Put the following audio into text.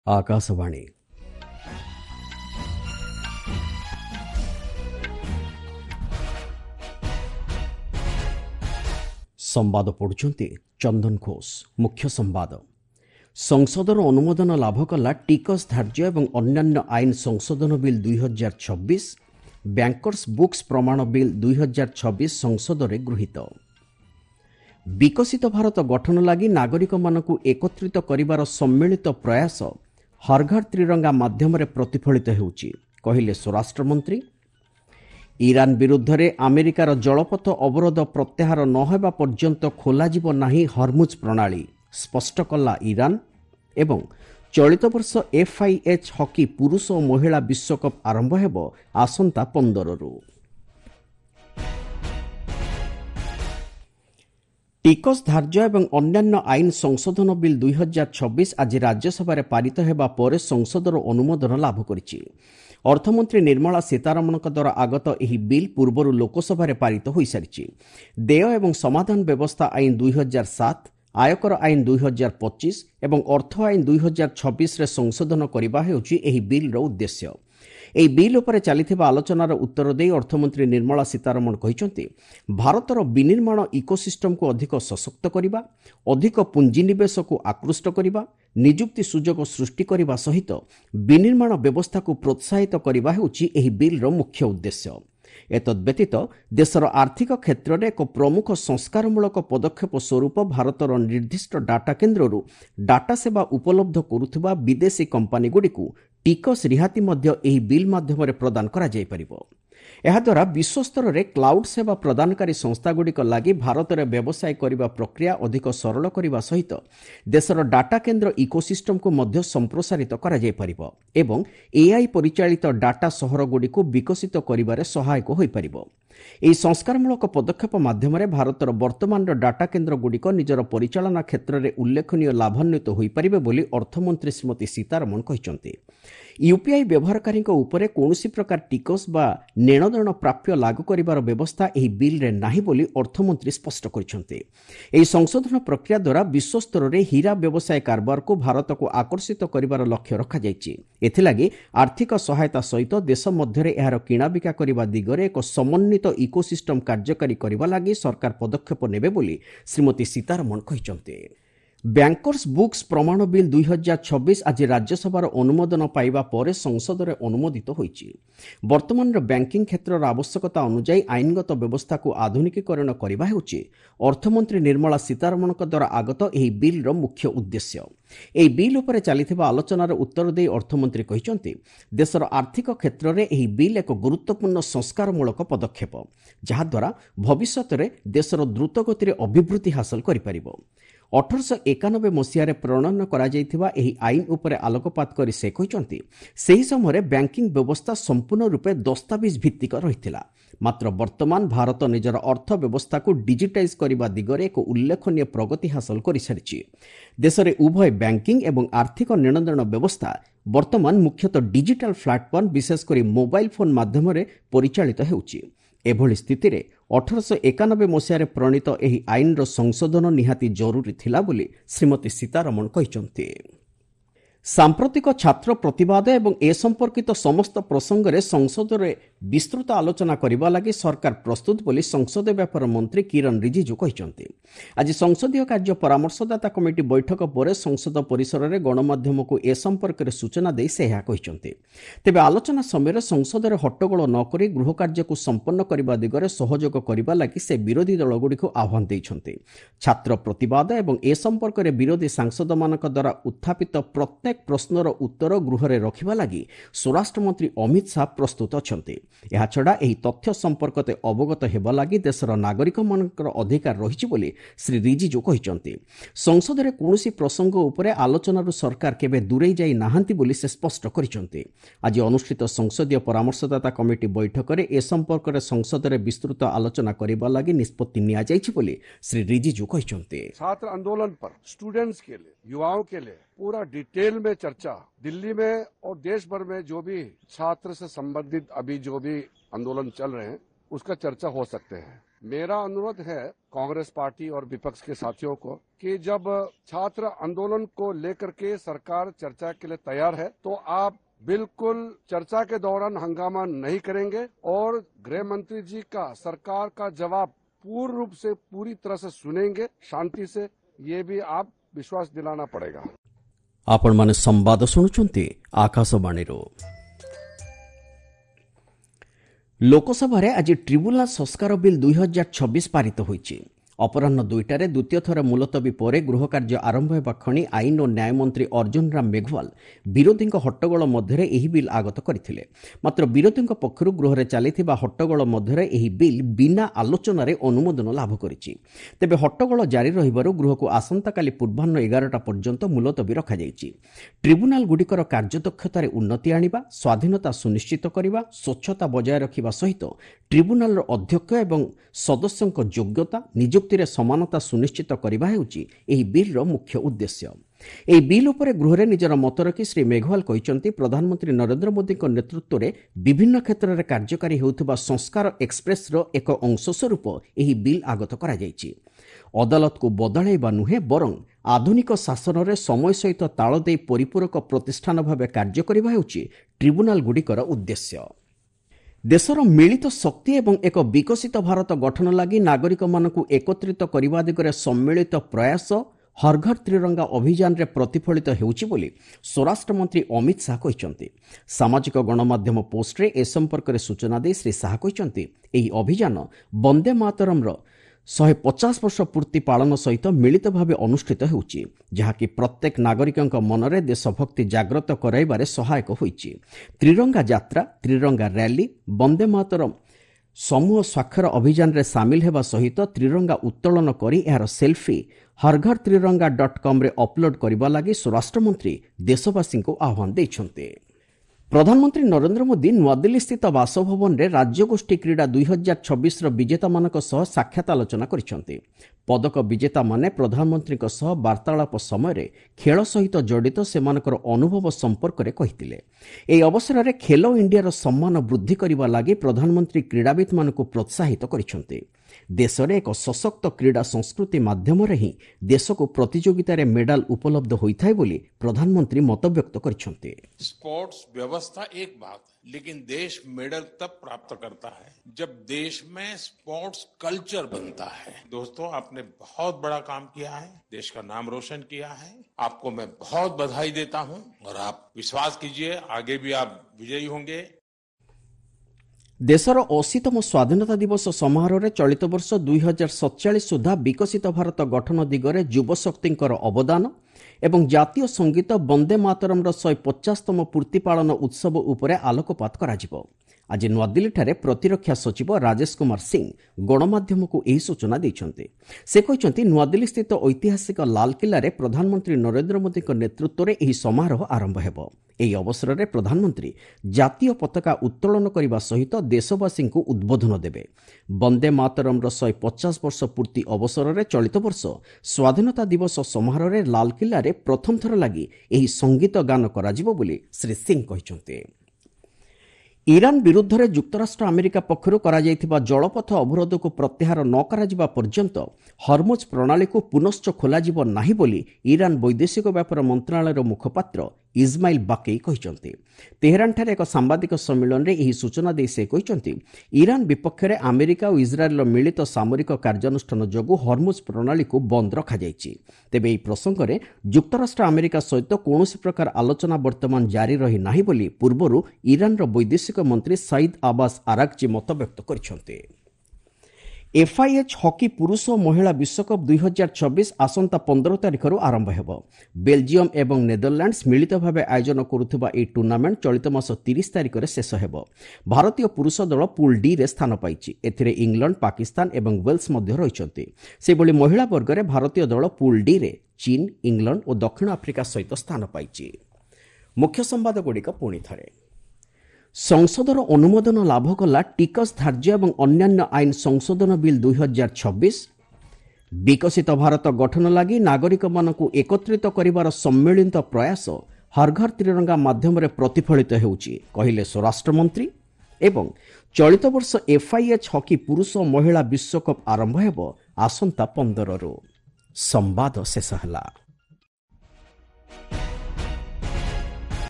आकाशवाणी संवाद पढ़ुंट चंदन घोष। मुख्य संवाद संसदर अनुमोदन लाभ कला टिकस धार्य और अन्यान्य आईन संशोधन बिल 2026 बैंकर्स बुक्स प्रमाण बिल 2026 संसद में गृहीत। विकसित भारत गठन लगी नागरिक मानकु एकत्रित करिवार सम्मिलित प्रयास हर घर त्रिरंगा माध्यम प्रतिफलित होउची कहिले स्वराष्ट्र मंत्री। ईरान विरुद्ध रे अमेरिकार जलपथ अवरोध प्रत्याहार नहेबा पर्यंत खोलाजिब नाही हरमुज प्रणाली स्पष्ट कला ईरान। एवं चलित वर्ष FIH हॉकी पुरुष और महिला विश्वकप आरंभ हेबो आसंता 15 रु। टिकस धार्य और अन्यान्य आईन संशोधन बिल 2026 आज राज्यसभा पारित हेबा परे संसदर अनुमोदन लाभ करिछि। अर्थमंत्री निर्मला सीतारमण द्वारा आगत एही बिल पूर्वरु लोकसभा पारित होई सारिछि। देय एवं समाधान व्यवस्था आईन 2007, आयकर आईन 2025 एवं अर्थ आईन 2026 रे संशोधन करिबा हेउछि एही बिल रो उद्देश्य। एही बिल उपरे चलिथिबा आलोचनार उत्तर देई अर्थमंत्री निर्मला सीतारमण कहिसंति भारतर विनिर्माण इकोसिस्टम को अधिक सशक्त करिबा, अधिक पुंजीनिवेश को आकृष्ट करिबा, निजुक्ति सुजोग सृष्टि करिबा सहित विनिर्माण व्यवस्था को प्रोत्साहित करिबा हेउछि एही बिल रो मुख्य उद्देश्य। एतद्व्यतीत देशर आर्थिक क्षेत्र में एक प्रमुख संस्कारमूलक पदक्षेप स्वरूप भारतर निर्दिष्ट डाटा केन्द्ररू डाटा सेवा उपलब्ध करुथिबा विदेशी कंपानी गुड़िकु टिकस रिहाती मध्य एही बिल माध्यम प्रदान करा जाय परिबो। एहाद्वारा विश्वस्तर में क्लाउड सेवा प्रदानकारी संस्थागुड़िक लगी भारत में व्यवसाय करने प्रक्रिया अधिक सरल करने सहित देशर डाटा केन्द्र इकोसिस्टम को मध्य संप्रसारित करा जाय परिबो एवं AI परिचालित डाटा सहर गुड़िक विकसित करिबारे सहायक होई परिबो। एही संस्कारमूलक पदक्षेप माध्यम भारतर वर्तमान डाटा केन्द्र गुड़िक निजर परिचालना क्षेत्र में उल्लेखनीय लाभान्वित होई परिबे बोली अर्थमंत्री श्रीमती सीतारमण कहिसंति। यूपीआई व्यवहारकारी उपरे कौनसी प्रकार टिकस बा नेणदेण प्राप्य लागू करिबार व्यवस्था एही बिल रे नाही बोली अर्थमंत्री स्पष्ट करिसंति। एही संशोधन प्रक्रिया द्वारा विश्वस्तर रे हीरा व्यवसाय कारबार को भारत को आकर्षित करिबार लक्ष्य रखा जायछि। एथिलागि आर्थिक सहायता सहित देश मध्य एहार किणाबिका करिबा दिगरे एक समन्वित इकोसिस्टम कार्यकारी करिबा लागि सरकार पदक्षेप नेबे बोली श्रीमती सीतारमण कहिसंति। बैंकर्स बुक्स प्रमाण बिल 2026 आज राज्यसभार अनुमोदन पाइबा परे संसद में अनुमोदित होइछि। वर्तमान बैंकिंग क्षेत्र आवश्यकता अनुसार आईनगत व्यवस्था को आधुनिकीकरण करबा हेउछि अर्थमंत्री निर्मला सीतारमण द्वारा आगत एही बिल रो मुख्य उद्देश्य। एही बिल उपरे चलिथिबा आलोचनार उत्तर देई अर्थमंत्री कहिसंति देशर आर्थिक क्षेत्र में एही बिल एक गुरुत्वपूर्ण संस्कारमूलक पदक्षेप जहा द्वारा भविष्यत में देशर द्रुत गति अभिवृद्धि हासिल करि परिबो। 1891 मसीह प्रणयन करा जायथिबा एही आईन उपरे आलोकपात करी से कहिसंति सेही समय बैंकिंग व्यवस्था संपूर्ण रूपे दस्तावेज भित्तिक रहिथिला। मात्र वर्तमान भारत निजर अर्थ व्यवस्था को डिजिटाइज करबा दिगरे एक उल्लेखनीय प्रगति हासिल करि सारिछि। देशरे उभय बैंकिंग एवं आर्थिक नेणदेण व्यवस्था वर्तमान मुख्यतः डिजिटल प्लाटफॉर्म विशेष करी मोबाइल फोन माध्यम परिचालित हेउछि। एभली स्थिति रे 1891 मसीह प्रणीत एही आईन रो संशोधन निहाती जरूरी थिला बोली श्रीमती सीतारमण कहिसंति। सांप्रतिक छात्र प्रतिवाद एवं ए संपर्कित समस्त प्रसंग रे संसद रे विस्तृत आलोचना करिबा लागि सरकार प्रस्तुत बोली संसदीय व्यापार मंत्री किरण रिजिजू कहिसंति। आज संसदीय कार्य परामर्शदाता कमिटी बैठक पर संसद परिसर रे गणमाध्यम को ए संपर्क रे सूचना दे से यह कहिसंति। तेबे आलोचना समय संसद रे हट्टगोल न करी गृह कार्य को संपन्न करिबा दिगरे सहयोग करिबा लागि से विरोधी दल गुड़िक आह्वान दैछंति। छात्र प्रतिवाद एवं ए संपर्क रे विरोधी सांसद मानक द्वारा उत्थापित प्रत्येक प्रश्नर उत्तर गृह रे रखिबा लागि स्वराष्ट्र मंत्री अमित शाह प्रस्तुत अछंती। एहा छडा एही तथ्य संपर्कते अवगत हेबा लागि देशर नागरिक मानकर अधिकार रहिछि बोली श्री रिजिजू कहिसंती। संसद रे कोनोसी प्रसंग उपरे आलोचनारु सरकार केबे दूरेई जाई नाहांती बोली से स्पष्ट करिसंती। आज अनुष्ठित संसदीय परामर्शदाता कमिटी बैठक रे ए संपर्क रे संसद रे विस्तृत आलोचना करिबा लागि निष्पत्ति निया जाइछि बोली श्री रिजिजू कहिसंती। छात्र आंदोलन पर स्टूडेंट्स के लिए, युवाओं के लिए पूरा डिटेल में चर्चा दिल्ली में और देश भर में जो भी छात्र से संबंधित अभी जो भी आंदोलन चल रहे हैं उसका चर्चा हो सकते हैं। मेरा अनुरोध है कांग्रेस पार्टी और विपक्ष के साथियों को कि जब छात्र आंदोलन को लेकर के सरकार चर्चा के लिए तैयार है तो आप बिल्कुल चर्चा के दौरान हंगामा नहीं करेंगे और गृह मंत्री जी का सरकार का जवाब पूर्ण रूप से पूरी तरह से सुनेंगे शांति से, ये भी आप विश्वास दिलाना पड़ेगा। आपण माने संवाद शुणुचंती आकाशवाणी रो। लोकसभा आज ट्रिब्यूनाल संस्कार बिल 2026 पारित होईछि। अपराह्न 2टारे द्वितीय थर मुलतवी पर गृह कार्य आरंभ होगा क्षणी आईन और न्याय मंत्री अर्जुन राम मेघवाल विरोधी हट्टगोल मध्य एही बिल आगत करथिले। मात्र विरोधी पक्षर गृह चलिथिबा हट्टगोल मध्य एही बिल बिना आलोचना अनुमोदन लाभ करिछि। तेबे हट्टगोल जारी रहिबारु गृह को आसंताकाली पूर्वाह्न 11टा पर्यंत मुलतवी रखाଯାଇଛି। ट्रिब्यूनाल गुडिकर कार्यदक्षतार उन्नति आनिबा, स्वाधीनता सुनिश्चित करिबा, स्वच्छता बजाय रखिबा सहित ट्रिब्यूनाल अध्यक्ष एवं सदस्यक योग्यता नियुक्ति समानता सुनिश्चित करने हेउछि एही बिल मुख्य उद्देश्य। एही बिल उपरे गृह निजर मत रखी श्री मेघवाल कहिसंति प्रधानमंत्री नरेंद्र मोदी नेतृत्व में विभिन्न क्षेत्र में कार्यकारी हेउथिबा संस्कार एक्सप्रेस एक अंश स्वरूप एही बिल आगत करा जायछि। अदालत को बदलाइबा नुहे बरं आधुनिक शासन में समय सहित ताल दे परिपूरक प्रतिष्ठान भाव कार्य करबा हेउछि ट्रिब्यूनाल गुडिकर उद्देश्य। देशर मिलित शक्ति एवं एक विकसित भारत गठन लगी नागरिक मानकु एकत्रित करने दिगरे सम्मिलित प्रयास हर घर त्रिरंगा अभियान रे प्रतिफलित हेउछि बोली स्वराष्ट्र मंत्री अमित शाह कहिसंति। सामाजिक गणमाध्यम पोस्ट रे ए संपर्क रे सूचना दे श्री शाह कहिसंति एही अभियान वंदे मातरम रो 150 वर्ष पूर्ति पालन सहित मिलित भाव अनुष्ठित होउछि, जहाँकि प्रत्येक नागरिकଙ୍କ मनरे देशभक्ति जागृत कराइबारे सहायक होइछि। त्रिरंगा यात्रा, त्रिरंगा रैली, वंदे मातरम समूह स्वाक्षर अभियान रे सामिल हेबा सहित त्रिरंगा उत्तोलन करी यार सेल्फी harghar-tiranga.com रे अपलोड करबा लागि स्वराष्ट्र मंत्री देशवासी को आह्वान दैछन्ते। प्रधानमंत्री नरेंद्र मोदी नुआदिल्ली स्थित बासभवन रे राज्यगोष्ठी क्रीड़ा 2026 विजेता मानक सह साक्षात आलोचना करिसंति। पदक विजेता माने प्रधानमंत्री सह वार्तालाप समय खेल सहित जड़ित सेमानकर अनुभव संपर्क रे कहितिले। एही अवसर रे खेलो इंडिया रो सम्मान वृद्धि करबा लागि प्रधानमंत्री क्रीड़ाविद मानक प्रोत्साहित करिसंति। देश में एक सशक्त क्रीड़ा संस्कृति माध्यम ही देश को प्रतियोगिता रे मेडल उपलब्ध होता है बोली प्रधानमंत्री मत व्यक्त करिसंति। स्पोर्ट्स व्यवस्था एक बात है, लेकिन देश मेडल तब प्राप्त करता है जब देश में स्पोर्ट्स कल्चर बनता है। दोस्तों, आपने बहुत बड़ा काम किया है, देश का नाम रोशन किया है। आपको मैं बहुत बधाई देता हूं और आप विश्वास कीजिए आगे भी आप विजयी होंगे। देशर 80तम स्वाधीनता दिवस समारोह चलित वर्ष 2047 सुधा विकसित भारत गठन दिगरे युवशक्तिंकर अवदान एवं जातीय संगीत वंदे मातरम 150तम पूर्ति पालन उत्सव उपरे आलोकपात कराजिबो। आज नुआदिल्ली प्रतिरक्षा सचिव राजेश कुमार सिंह गणमाध्यम को यही सूचना देइछन्ते। से कहिसंति नुआदिल्ली स्थित ऐतिहासिक लालकिल्ला रे प्रधानमंत्री नरेंद्र मोदी नेतृत्व में यह समारोह आरंभ हेबो। एही अवसर में प्रधानमंत्री जातीय पताका उत्तोलन करने सहित देशवासी को उद्बोधन देवे। वंदे मातरम 150 वर्ष पूर्ति अवसर में चलित वर्ष स्वाधीनता दिवस समारोह में लालकिल्ला रे प्रथम थर लगी यही संगीत गान कराजिबो बोली श्री सिंह कहिसंते। ईरान विरुद्ध में युक्तराष्ट्र अमेरिका पक्षर करा जलपथ अवरोध को प्रत्याहार न करा पर्यंत हरमुज प्रणाली को पुनश्च खोलाजिब नाही बोली ईरान वैदेशिक व्यापार मंत्रालय मुखपात्र इस्माइल बाकेई कहिसंति। तेहरान ठारे एक सांबादिक सम्मेलन में यह सूचना दे से कहिसंति ईरान विपक्ष में अमेरिका और इस्राएल मिलित सामरिक कार्यानुष्ठान जोगु हरमुज प्रणाली को बंद रखा जायछि। तेबे एही प्रसंग में युक्तराष्ट्र अमेरिका सहित कौनसी प्रकार आलोचना वर्तमान जारी रही नाही बोली पूर्वरु ईरान वैदेशिक मंत्री सईद अब्बास आरागची मत व्यक्त करिसंति। एफआईएच हॉकी पुरुष और महिला विश्वकप 2026 आसंता 15 तारिख आरंभ हेबो। बेल्जियम एवं नेदरलैंड्स मिलित भाव आयोजन करुवा यह टूर्नामेंट चलित मास 30 तारिख शेष हेबो। भारतीय पुरुष दल पूल डी रे स्थान पाइछि। एथिरे इंग्लैंड, पाकिस्तान एवं वेल्स मध्य रहिसंति। सेबोली महिला वर्ग में भारतीय दल पूल डी रे चीन, इंग्लैंड और दक्षिण आफ्रिका सहित स्थान पाइछि। मुख्य संवाद गुड़िक पुणी थरे। संसदर अनुमोदन लाभ कला टिकस धार्य और अन्यान्य आईन संशोधन बिल 2026। विकसित भारत गठन लगी नागरिक मानकु एकत्रित करिवार सम्मिलित प्रयास हर घर त्रिरंगा माध्यम रे प्रतिफलित हेउछि कहिले स्वराष्ट्र मंत्री। ଏବଂ ଚଳିତ ବର୍ଷ ଏଫ୍ଆଇଏଚ୍ ହକି ପୁରୁଷ ଓ ମହିଳା ବିଶ୍ୱକପ୍ ଆରମ୍ଭ ହେବ ଆସନ୍ତା 15ରୁ। ସମ୍ବାଦ ଶେଷ ହେଲା।